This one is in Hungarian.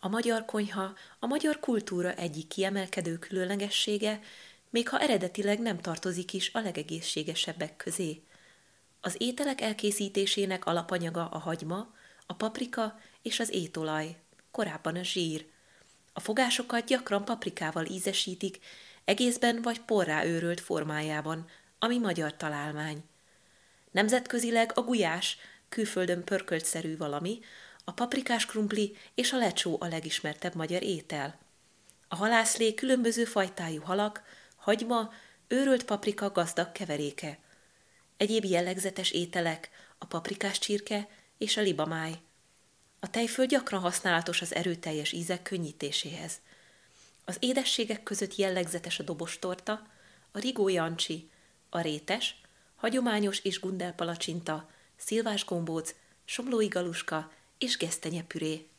A magyar konyha a magyar kultúra egyik kiemelkedő különlegessége, még ha eredetileg nem tartozik is a legegészségesebbek közé. Az ételek elkészítésének alapanyaga a hagyma, a paprika és az étolaj, korábban a zsír. A fogásokat gyakran paprikával ízesítik, egészben vagy porrá őrölt formájában, ami magyar találmány. Nemzetközileg a gulyás, külföldön pörköltszerű valami, a paprikás krumpli és a lecsó a legismertebb magyar étel. A halászlé különböző fajtájú halak, hagyma, őrölt paprika gazdag keveréke. Egyéb jellegzetes ételek a paprikás csirke és a libamáj. A tejföl gyakran használatos az erőteljes ízek könnyítéséhez. Az édességek között jellegzetes a dobostorta, a rigó jancsi, a rétes, hagyományos és gundelpalacsinta, szilvás gombóc, somlói galuska és gesztenyepüré.